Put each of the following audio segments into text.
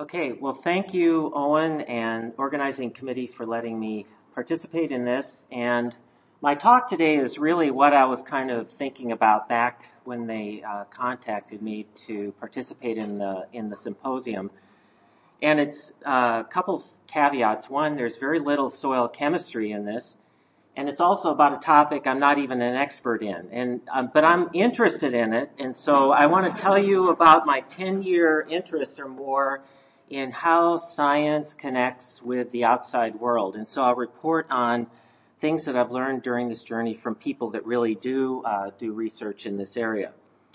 Okay, well, thank you, Owen, and organizing committee for letting me participate in this. And my talk today is really what I was kind of thinking about back when they contacted me to participate in the symposium. And it's a couple of caveats. One, there's very little soil chemistry in this, and it's also about a topic I'm not even an expert in. But I'm interested in it, and so I want to tell you about my 10-year interest or more in how science connects with the outside world. And so I'll report on things that I've learned during this journey from people that really do research in this area.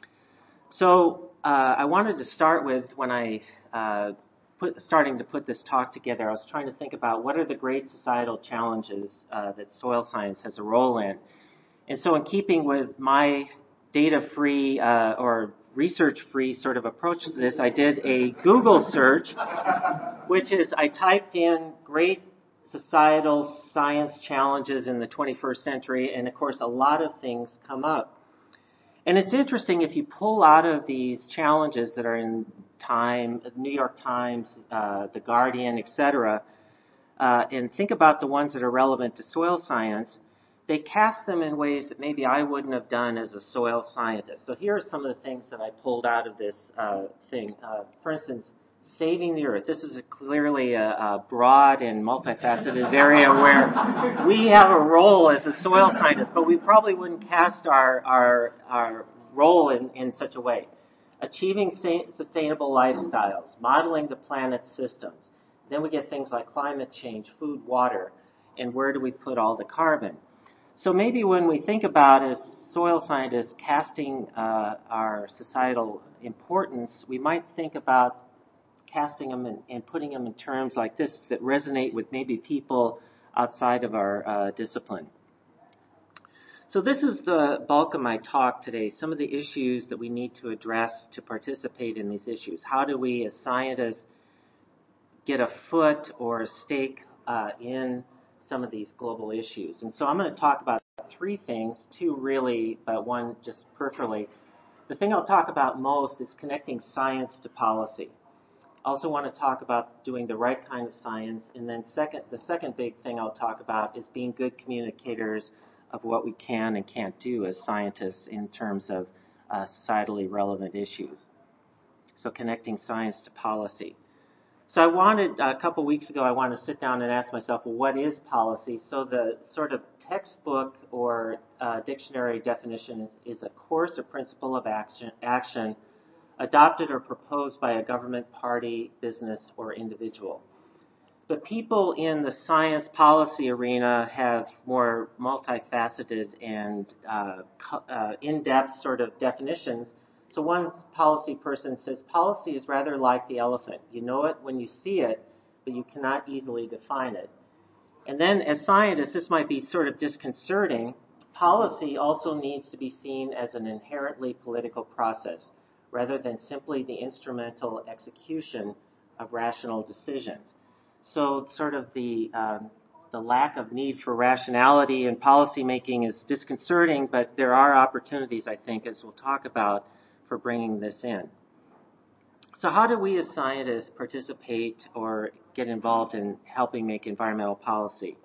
So I wanted to start with when I starting to put this talk together, I was trying to think about what are the great societal challenges that soil science has a role in. And so in keeping with my data-free or research-free sort of approach to this, I did a Google search, which is I typed in great societal science challenges in the 21st century, and of course a lot of things come up. And it's interesting, if you pull out of these challenges that are in Time, New York Times, The Guardian, etc., and think about the ones that are relevant to soil science, they cast them in ways that maybe I wouldn't have done as a soil scientist. So here are some of the things that I pulled out of this thing. For instance, saving the earth. This is clearly a broad and multifaceted area where we have a role as a soil scientist, but we probably wouldn't cast our role in such a way. Achieving sustainable lifestyles, modeling the planet's systems. Then we get things like climate change, food, water, and where do we put all the carbon? So maybe when we think about as soil scientists casting our societal importance, we might think about casting them and putting them in terms like this that resonate with maybe people outside of our discipline. So this is the bulk of my talk today, some of the issues that we need to address to participate in these issues. How do we as scientists get a foot or a stake in some of these global issues? And so I'm going to talk about three things, two really, but one just peripherally. The thing I'll talk about most is connecting science to policy. I also want to talk about doing the right kind of science, and then the second big thing I'll talk about is being good communicators of what we can and can't do as scientists in terms of societally relevant issues. So connecting science to policy. So I wanted, a couple weeks ago, I wanted to sit down and ask myself, well, what is policy? So the sort of textbook or dictionary definition is a course or principle of action adopted or proposed by a government, party, business, or individual. But people in the science policy arena have more multifaceted and in-depth sort of definitions. So one policy person says policy is rather like the elephant. You know it when you see it, but you cannot easily define it. And then as scientists, this might be sort of disconcerting. Policy also needs to be seen as an inherently political process rather than simply the instrumental execution of rational decisions. So sort of the lack of need for rationality in policy making is disconcerting, but there are opportunities, I think, as we'll talk about, for bringing this in. So how do we as scientists participate or get involved in helping make environmental policy?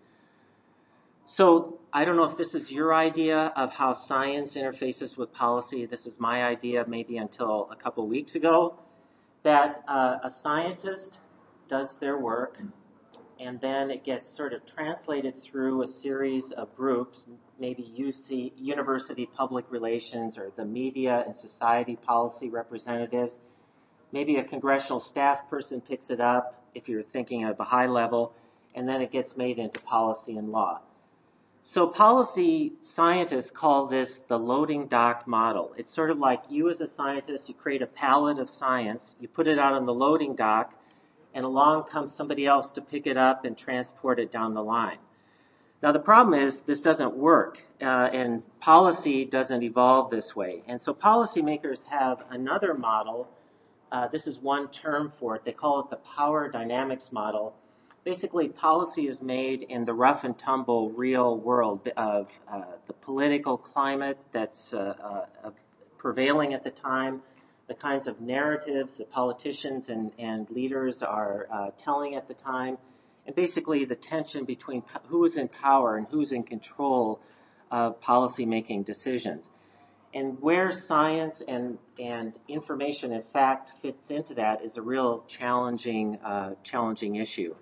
So I don't know if this is your idea of how science interfaces with policy. This is my idea maybe until a couple weeks ago, that a scientist does their work, and then it gets sort of translated through a series of groups, maybe university public relations or the media and society policy representatives. Maybe a congressional staff person picks it up if you're thinking at a high level, and then it gets made into policy and law. So policy scientists call this the loading dock model. It's sort of like you as a scientist, you create a palette of science, you put it out on the loading dock, and along comes somebody else to pick it up and transport it down the line. Now the problem is this doesn't work, and policy doesn't evolve this way. And so policymakers have another model. This is one term for it. They call it the power dynamics model. Basically, policy is made in the rough and tumble real world of the political climate that's prevailing at the time, the kinds of narratives that politicians and leaders are telling at the time, and basically the tension between who is in power and who's in control of policy-making decisions. And where science and information and fact fits into that is a real challenging issue.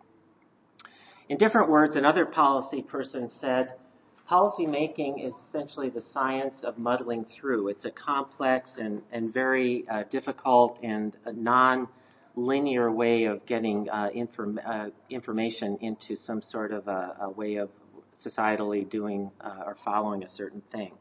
In different words, another policy person said, policy making is essentially the science of muddling through. It's a complex and very difficult and non-linear way of getting information into some sort of a way of societally doing or following a certain thing.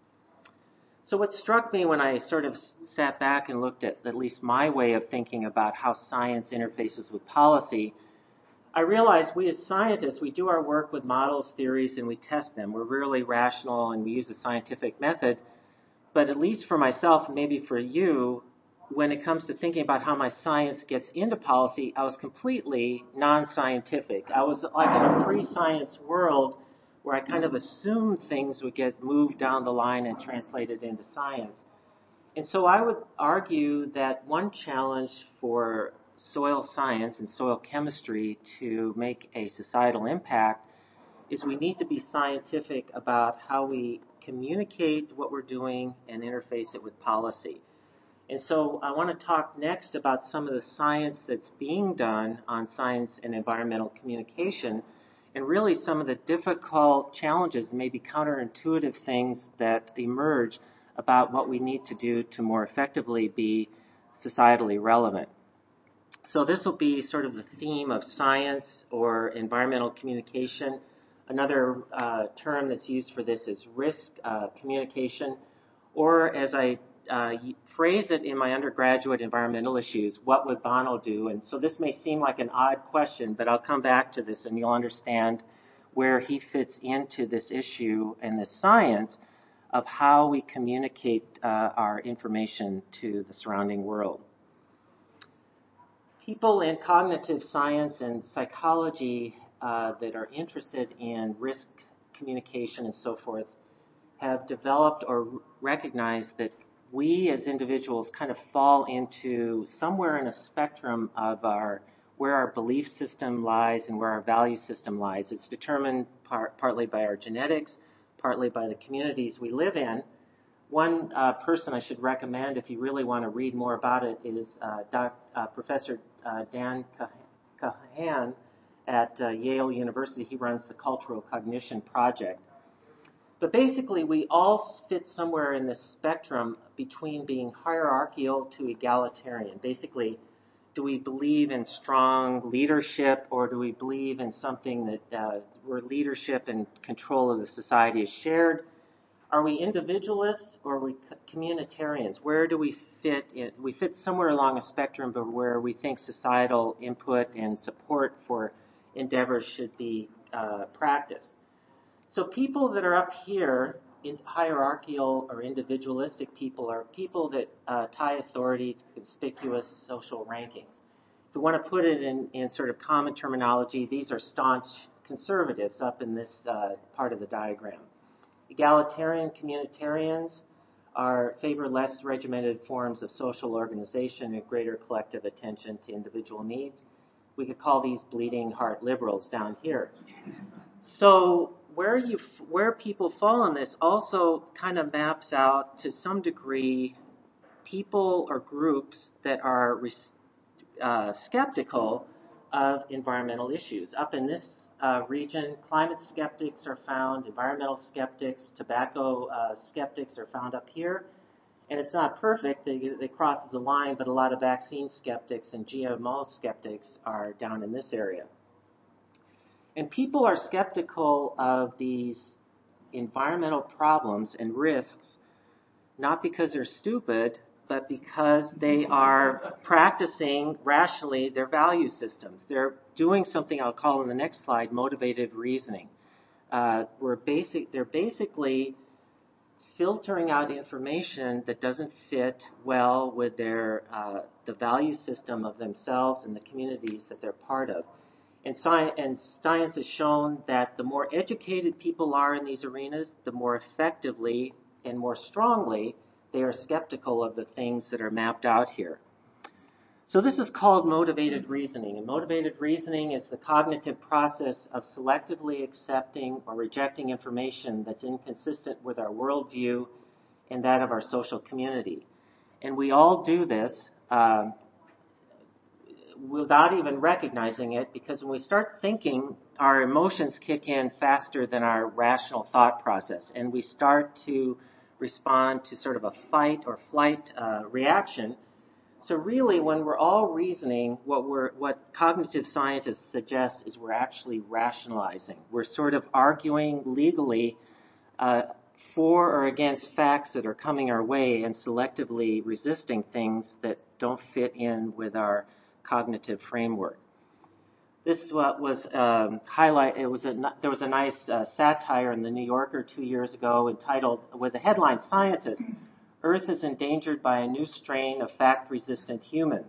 So what struck me when I sort of sat back and looked at least my way of thinking about how science interfaces with policy, I realized we as scientists, we do our work with models, theories, and we test them. We're really rational and we use the scientific method. But at least for myself, and maybe for you, when it comes to thinking about how my science gets into policy, I was completely non-scientific. I was like in a pre-science world where I kind of assumed things would get moved down the line and translated into science. And so I would argue that one challenge for soil science and soil chemistry to make a societal impact is we need to be scientific about how we communicate what we're doing and interface it with policy. And so I want to talk next about some of the science that's being done on science and environmental communication, and really some of the difficult challenges, maybe counterintuitive things that emerge about what we need to do to more effectively be societally relevant. So this will be sort of the theme of science or environmental communication. Another term that's used for this is risk communication, or as I phrase it in my undergraduate environmental issues, what would Bono do? And so this may seem like an odd question, but I'll come back to this and you'll understand where he fits into this issue and this science of how we communicate our information to the surrounding world. People in cognitive science and psychology that are interested in risk communication and so forth have developed or recognized that we as individuals kind of fall into somewhere in a spectrum of where our belief system lies and where our value system lies. It's determined partly by our genetics, partly by the communities we live in. One person I should recommend if you really want to read more about it is Professor Dan Kahan at Yale University. He runs the Cultural Cognition Project. But basically, we all fit somewhere in this spectrum between being hierarchical to egalitarian. Basically, do we believe in strong leadership, or do we believe in something that where leadership and control of the society is shared? Are we individualists or are we communitarians? Where do we fit in? We fit somewhere along a spectrum, but where we think societal input and support for endeavors should be practiced. So people that are up here, in hierarchical or individualistic people, are people that tie authority to conspicuous social rankings. If we want to put it in sort of common terminology, these are staunch conservatives up in this part of the diagram. Egalitarian communitarians favor less regimented forms of social organization and greater collective attention to individual needs. We could call these bleeding heart liberals down here. So where people fall on this also kind of maps out to some degree people or groups that are skeptical of environmental issues. Up in this region, climate skeptics are found, environmental skeptics, tobacco skeptics are found up here. And it's not perfect, they cross the line, but a lot of vaccine skeptics and GMO skeptics are down in this area. And people are skeptical of these environmental problems and risks, not because they're stupid, but because they are practicing rationally their value systems. They're doing something I'll call in the next slide motivated reasoning. They're basically filtering out information that doesn't fit well with their the value system of themselves and the communities that they're part of. And science has shown that the more educated people are in these arenas, the more effectively and more strongly They are skeptical of the things that are mapped out here. So this is called motivated reasoning. And motivated reasoning is the cognitive process of selectively accepting or rejecting information that's inconsistent with our worldview and that of our social community. And we all do this without even recognizing it, because when we start thinking, our emotions kick in faster than our rational thought process, and we start to respond to sort of a fight or flight reaction. So really, when we're all reasoning, what cognitive scientists suggest is we're actually rationalizing. We're sort of arguing legally for or against facts that are coming our way and selectively resisting things that don't fit in with our cognitive framework. This was there was a nice satire in the New Yorker 2 years ago entitled, with the headline, "Scientists, Earth is endangered by a new strain of fact-resistant humans."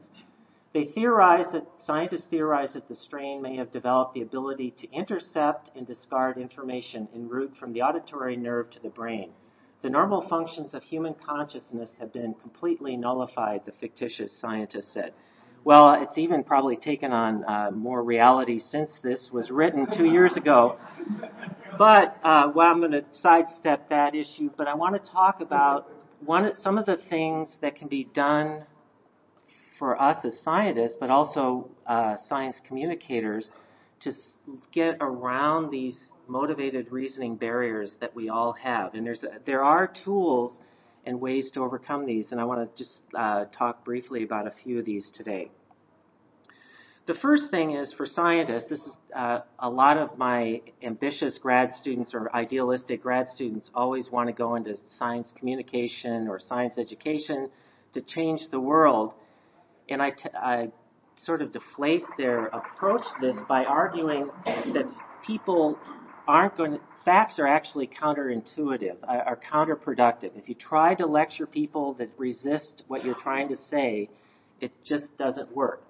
Scientists theorize that the strain may have developed the ability to intercept and discard information en route from the auditory nerve to the brain. The normal functions of human consciousness have been completely nullified, the fictitious scientist said. Well, it's even probably taken on more reality since this was written 2 years ago. But I'm going to sidestep that issue, but I want to talk about some of the things that can be done for us as scientists, but also science communicators, to get around these motivated reasoning barriers that we all have. And there are tools and ways to overcome these, and I want to just talk briefly about a few of these today. The first thing is, for scientists, this is a lot of my ambitious grad students or idealistic grad students always want to go into science communication or science education to change the world. And I sort of deflate their approach to this by arguing that people facts are actually counterintuitive, are counterproductive. If you try to lecture people that resist what you're trying to say, it just doesn't work.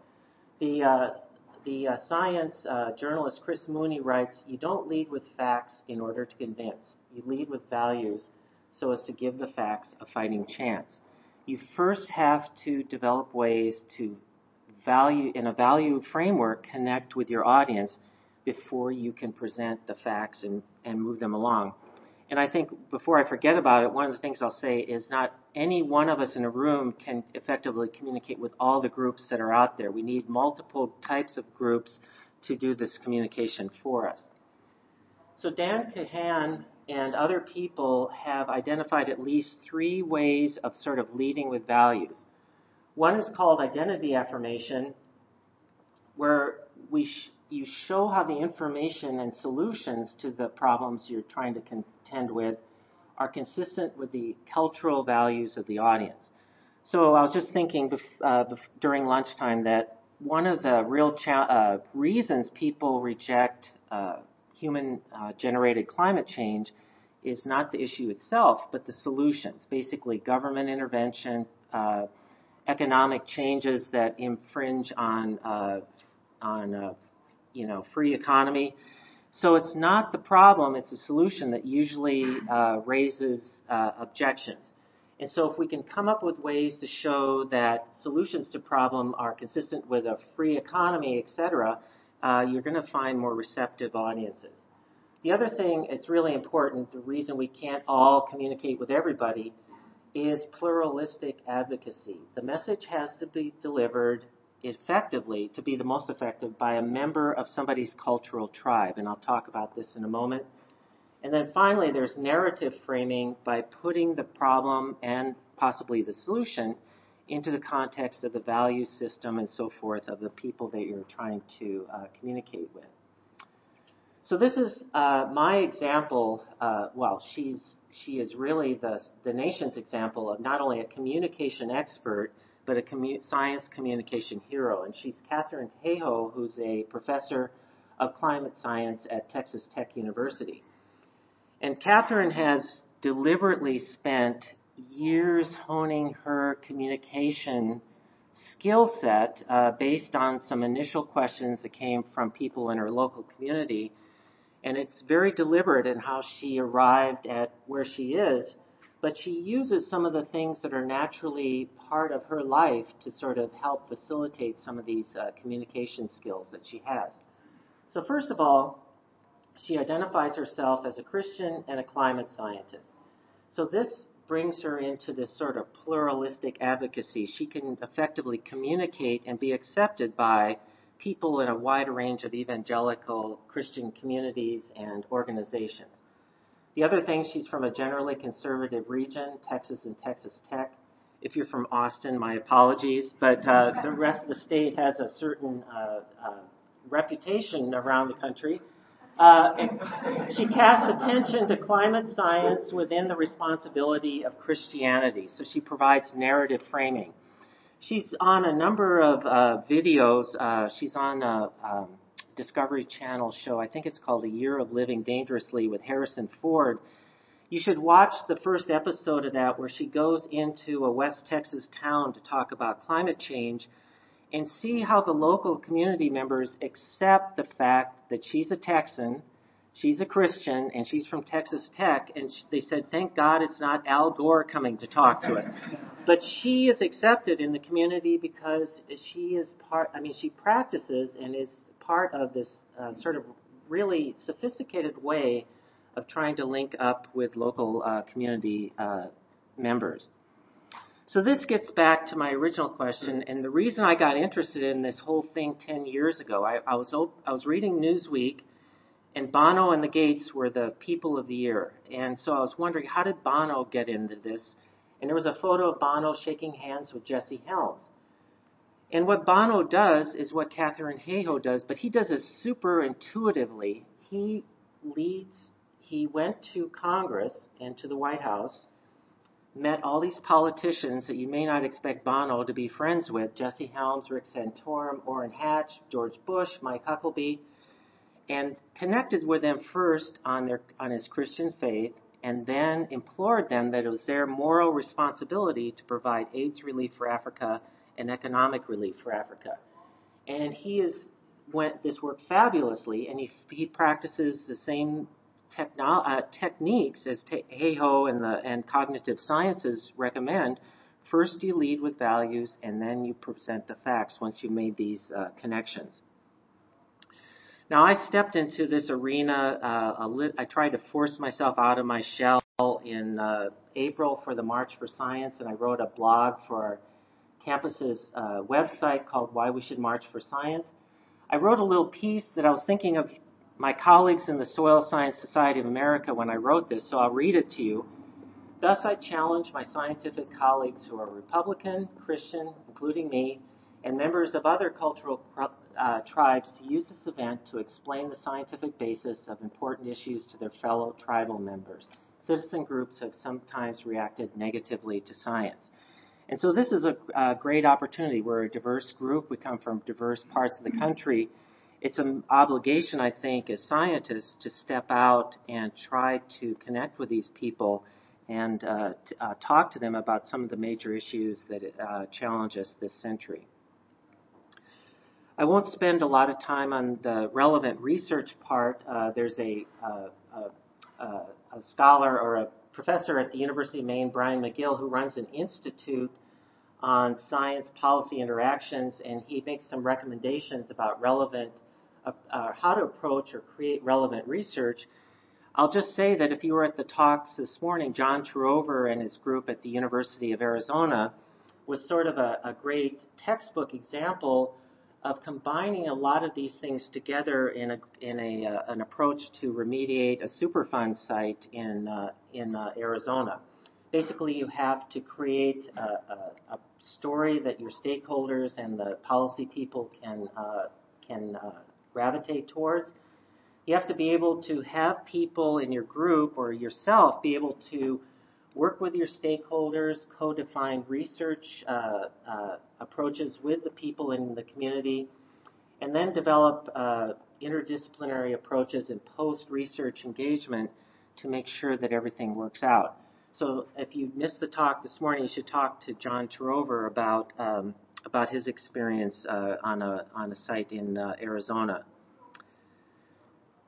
The science journalist Chris Mooney writes, "You don't lead with facts in order to convince. You lead with values so as to give the facts a fighting chance. You first have to develop ways to in a value framework, connect with your audience before you can present the facts and move them along." And I think, before I forget about it, one of the things I'll say is not any one of us in a room can effectively communicate with all the groups that are out there. We need multiple types of groups to do this communication for us. So Dan Kahan and other people have identified at least 3 ways of sort of leading with values. One is called identity affirmation, where you show how the information and solutions to the problems you're trying to contend with are consistent with the cultural values of the audience. So I was just thinking during lunchtime that one of the real reasons people reject human-generated climate change is not the issue itself, but the solutions. Basically, government intervention, economic changes that infringe on free economy. So it's not the problem, it's the solution that usually raises objections. And so if we can come up with ways to show that solutions to problem are consistent with a free economy, etc., you're going to find more receptive audiences. The other thing, it's really important, the reason we can't all communicate with everybody, is pluralistic advocacy. The message has to be delivered effectively, to be the most effective, by a member of somebody's cultural tribe, and I'll talk about this in a moment. And then finally, there's narrative framing, by putting the problem and possibly the solution into the context of the value system and so forth of the people that you're trying to communicate with. So this is my example. She is really the nation's example of not only a communication expert, but a science communication hero. And she's Katharine Hayhoe, who's a professor of climate science at Texas Tech University. And Katharine has deliberately spent years honing her communication skill set based on some initial questions that came from people in her local community. And it's very deliberate in how she arrived at where she is. but she uses some of the things that are naturally part of her life to sort of help facilitate some of these communication skills that she has. So first of all, she identifies herself as a Christian and a climate scientist. So this brings her into this sort of pluralistic advocacy. She can effectively communicate and be accepted by people in a wide range of evangelical Christian communities and organizations. The other thing, she's from a generally conservative region, Texas and Texas Tech. If you're from Austin, my apologies, but the rest of the state has a certain reputation around the country. She casts attention to climate science within the responsibility of Christianity, so she provides narrative framing. She's on a number of videos. She's on a Discovery Channel show. I think it's called A Year of Living Dangerously with Harrison Ford. You should watch the first episode of that where she goes into a West Texas town to talk about climate change and see how the local community members accept the fact that she's a Texan, she's a Christian, and she's from Texas Tech, and they said, thank God it's not Al Gore coming to talk to us. But she is accepted in the community because she is she practices and is part of this sort of really sophisticated way of trying to link up with local community members. So this gets back to my original question, and the reason I got interested in this whole thing 10 years ago, I was reading Newsweek, and Bono and the Gates were the people of the year. And so I was wondering, how did Bono get into this? And there was a photo of Bono shaking hands with Jesse Helms. And what Bono does is what Katharine Hayhoe does, but he does it super intuitively. He went to Congress and to the White House, met all these politicians that you may not expect Bono to be friends with, Jesse Helms, Rick Santorum, Orrin Hatch, George Bush, Mike Huckabee, and connected with them first on his Christian faith, and then implored them that it was their moral responsibility to provide AIDS relief for Africa and economic relief for Africa. And this worked fabulously, and he practices the same techniques as Hayhoe and cognitive sciences recommend. First you lead with values, and then you present the facts once you've made these connections. Now, I stepped into this arena. I tried to force myself out of my shell in April for the March for Science, and I wrote a blog for our campus's website called Why We Should March for Science. I wrote a little piece that I was thinking of my colleagues in the Soil Science Society of America when I wrote this, so I'll read it to you. Thus, I challenge my scientific colleagues who are Republican, Christian, including me, and members of other cultural tribes to use this event to explain the scientific basis of important issues to their fellow tribal members. Citizen groups have sometimes reacted negatively to science. And so this is a great opportunity. We're a diverse group. We come from diverse parts of the country. It's an obligation, I think, as scientists to step out and try to connect with these people and talk to them about some of the major issues that challenge us this century. I won't spend a lot of time on the relevant research part. There's a scholar or a professor at the University of Maine, Brian McGill, who runs an institute on science policy interactions, and he makes some recommendations about how to approach or create relevant research. I'll just say that if you were at the talks this morning, John Turover and his group at the University of Arizona was sort of a great textbook example of combining a lot of these things together in an approach to remediate a Superfund site in Arizona. Basically, you have to create a story that your stakeholders and the policy people can gravitate towards. You have to be able to have people in your group or yourself be able to work with your stakeholders, co-define research approaches with the people in the community, and then develop interdisciplinary approaches and post-research engagement to make sure that everything works out. So if you missed the talk this morning, you should talk to John Turover about his experience on a site in Arizona.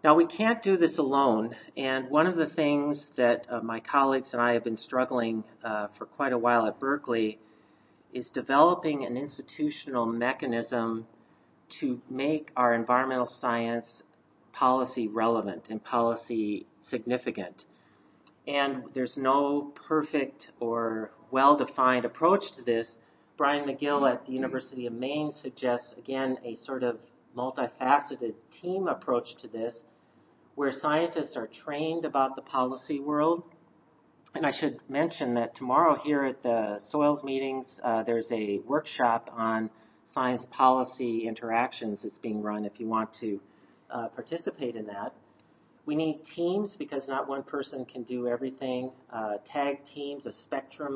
Now, we can't do this alone, and one of the things that my colleagues and I have been struggling for quite a while at Berkeley is developing an institutional mechanism to make our environmental science policy relevant and policy significant. And there's no perfect or well-defined approach to this. Brian McGill at the University of Maine suggests, again, a sort of multifaceted team approach to this, where scientists are trained about the policy world. And I should mention that tomorrow here at the Soils meetings, there's a workshop on science policy interactions that's being run if you want to participate in that. We need teams because not one person can do everything. Tag teams, a spectrum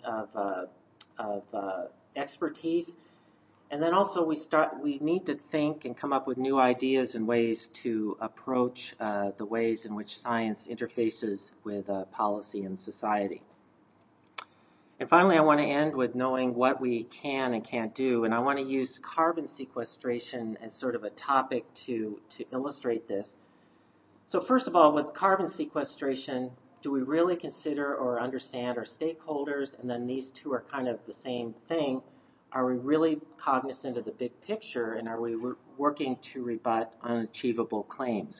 of expertise. And then also we need to think and come up with new ideas and ways to approach the ways in which science interfaces with policy and society. And finally, I want to end with knowing what we can and can't do. And I want to use carbon sequestration as sort of a topic to illustrate this. So first of all, with carbon sequestration, do we really consider or understand our stakeholders? And then these two are kind of the same thing. Are we really cognizant of the big picture, and are we working to rebut unachievable claims?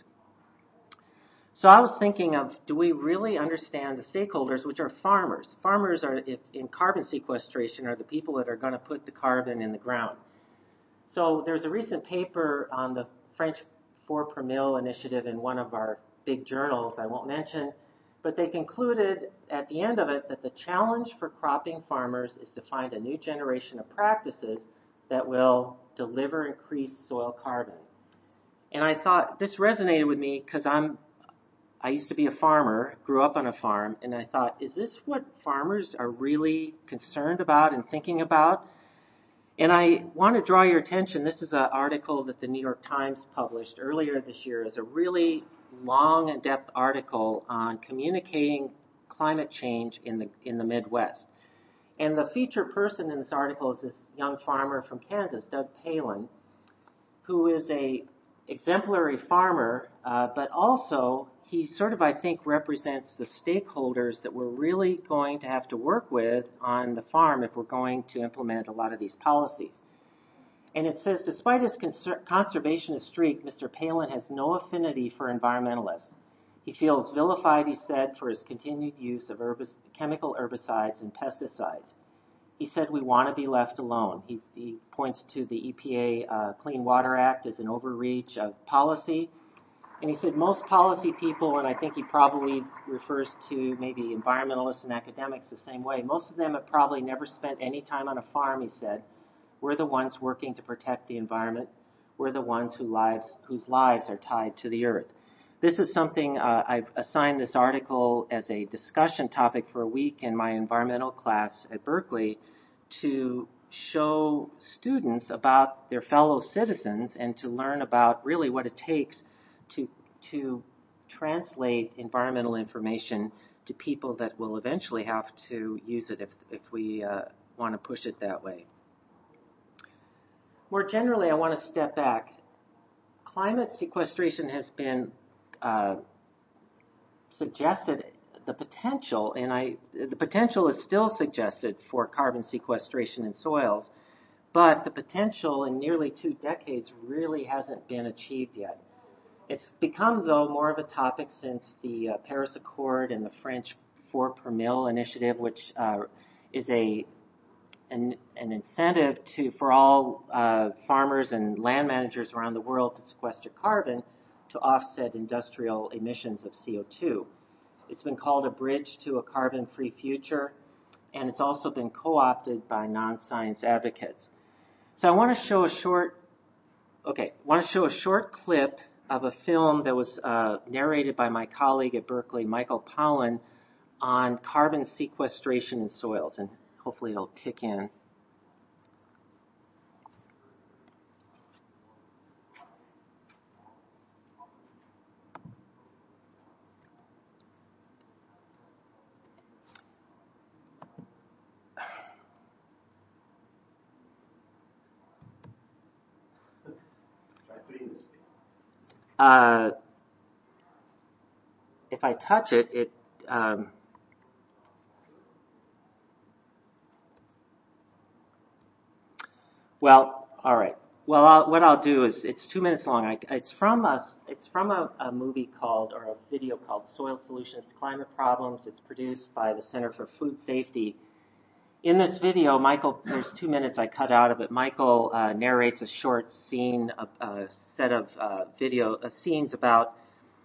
So I was thinking of, do we really understand the stakeholders, which are farmers? Farmers are, in carbon sequestration, are the people that are going to put the carbon in the ground. So there's a recent paper on the French 4 per mil initiative in one of our big journals, I won't mention, but they concluded at the end of it that the challenge for cropping farmers is to find a new generation of practices that will deliver increased soil carbon. And I thought this resonated with me because I used to be a farmer, grew up on a farm, and I thought, is this what farmers are really concerned about and thinking about? And I want to draw your attention. This is an article that the New York Times published earlier this year. It's a really long and in-depth article on communicating climate change in the Midwest. And the featured person in this article is this young farmer from Kansas, Doug Palin, who is a exemplary farmer, but also he sort of, I think, represents the stakeholders that we're really going to have to work with on the farm if we're going to implement a lot of these policies. And it says, despite his conservationist streak, Mr. Palin has no affinity for environmentalists. He feels vilified, he said, for his continued use of chemical herbicides and pesticides. He said, we want to be left alone. He points to the EPA Clean Water Act as an overreach of policy. And he said most policy people, and I think he probably refers to maybe environmentalists and academics the same way, most of them have probably never spent any time on a farm, he said. We're the ones working to protect the environment. We're the ones whose lives are tied to the earth. This is something I've assigned this article as a discussion topic for a week in my environmental class at Berkeley to show students about their fellow citizens and to learn about really what it takes to translate environmental information to people that will eventually have to use it if we want to push it that way. More generally, I want to step back. Climate sequestration has been suggested, the potential, and the potential is still suggested for carbon sequestration in soils, but the potential in nearly 2 decades really hasn't been achieved yet. It's become, though, more of a topic since the Paris Accord and the French 4 per mil initiative, which is an incentive for all farmers and land managers around the world to sequester carbon to offset industrial emissions of CO2. It's been called a bridge to a carbon-free future, and it's also been co-opted by non-science advocates. So I want to show a short clip of a film that was narrated by my colleague at Berkeley, Michael Pollan, on carbon sequestration in soils, and hopefully it'll kick in. if I touch it, well, all right. Well, what I'll do is, it's 2 minutes long. It's from a movie called, or a video called Soil Solutions to Climate Problems. It's produced by the Center for Food Safety. In this video, Michael, there's 2 minutes I cut out of it. Michael narrates a short scene, a set of scenes about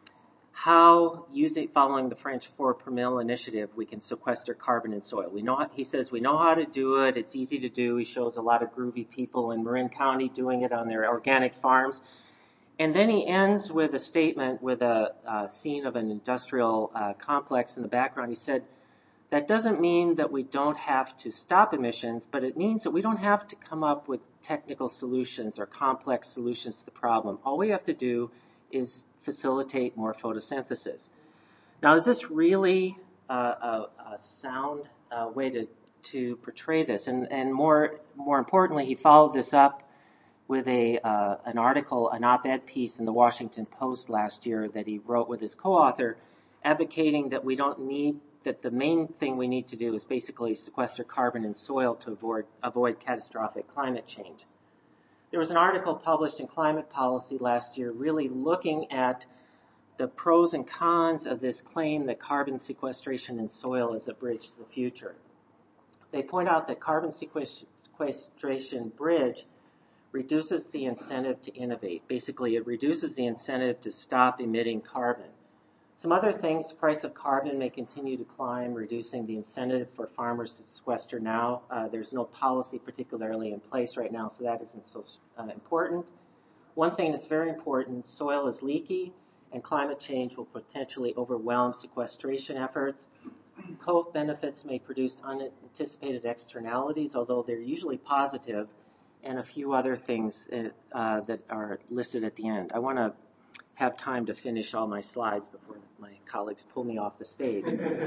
how, following the French 4 per mil initiative, we can sequester carbon in soil. He says we know how to do it. It's easy to do. He shows a lot of groovy people in Marin County doing it on their organic farms. And then he ends with a statement with a scene of an industrial complex in the background. He said, that doesn't mean that we don't have to stop emissions, but it means that we don't have to come up with technical solutions or complex solutions to the problem. All we have to do is facilitate more photosynthesis. Now, is this really a sound way to portray this? And more importantly, he followed this up with an article, an op-ed piece in the Washington Post last year that he wrote with his co-author, advocating that that the main thing we need to do is basically sequester carbon in soil to avoid catastrophic climate change. There was an article published in Climate Policy last year really looking at the pros and cons of this claim that carbon sequestration in soil is a bridge to the future. They point out that carbon sequestration bridge reduces the incentive to innovate. Basically, it reduces the incentive to stop emitting carbon. Some other things, the price of carbon may continue to climb, reducing the incentive for farmers to sequester now. There's no policy particularly in place right now, so that isn't so important. One thing that's very important, soil is leaky, and climate change will potentially overwhelm sequestration efforts. Co-benefits may produce unanticipated externalities, although they're usually positive, and a few other things that are listed at the end. I want to have time to finish all my slides before my colleagues pull me off the stage.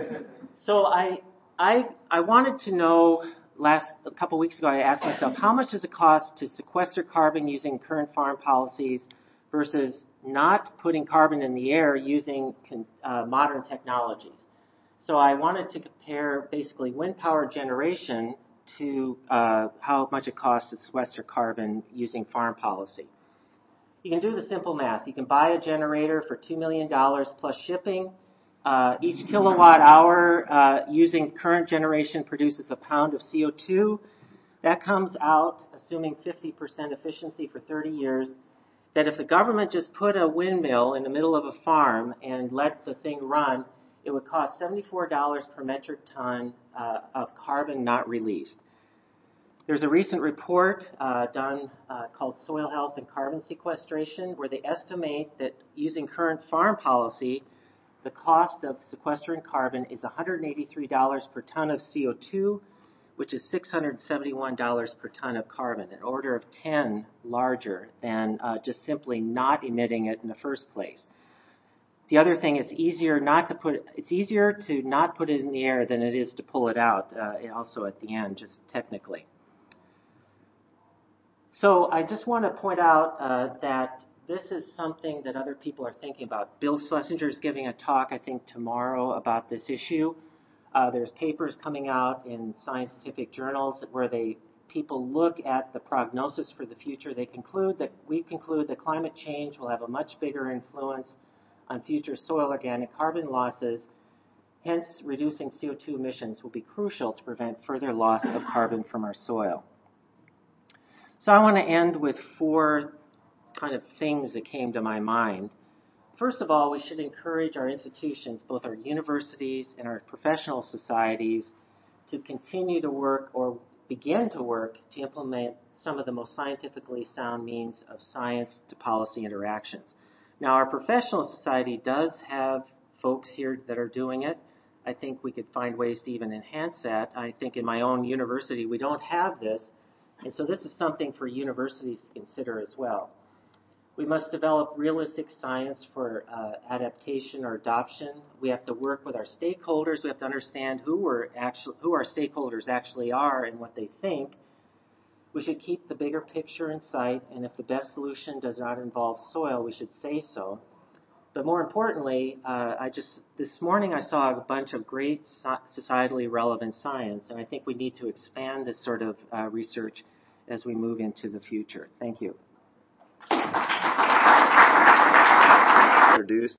So I wanted to know, a couple weeks ago, I asked myself, how much does it cost to sequester carbon using current farm policies versus not putting carbon in the air using modern technologies? So I wanted to compare basically wind power generation to how much it costs to sequester carbon using farm policy. You can do the simple math. You can buy a generator for $2 million plus shipping. Each kilowatt hour using current generation produces a pound of CO2. That comes out, assuming 50% efficiency for 30 years, that if the government just put a windmill in the middle of a farm and let the thing run, it would cost $74 per metric ton of carbon not released. There's a recent report done called Soil Health and Carbon Sequestration, where they estimate that using current farm policy, the cost of sequestering carbon is $183 per ton of CO2, which is $671 per ton of carbon, an order of 10 larger than just simply not emitting it in the first place. The other thing, it's easier to not put it in the air than it is to pull it out, also at the end, just technically. So I just want to point out that this is something that other people are thinking about. Bill Schlesinger is giving a talk, I think, tomorrow about this issue. There's papers coming out in scientific journals where people look at the prognosis for the future. We conclude that climate change will have a much bigger influence on future soil organic carbon losses. Hence, reducing CO2 emissions will be crucial to prevent further loss of carbon from our soil. So I want to end with 4 kind of things that came to my mind. First of all, we should encourage our institutions, both our universities and our professional societies, to continue to work or begin to work to implement some of the most scientifically sound means of science to policy interactions. Now, our professional society does have folks here that are doing it. I think we could find ways to even enhance that. I think in my own university, we don't have this. And so this is something for universities to consider as well. We must develop realistic science for adaptation or adoption. We have to work with our stakeholders. We have to understand who our stakeholders actually are and what they think. We should keep the bigger picture in sight, and if the best solution does not involve soil, we should say so. But more importantly, this morning I saw a bunch of great societally relevant science, and I think we need to expand this sort of research as we move into the future. Thank you. Introduced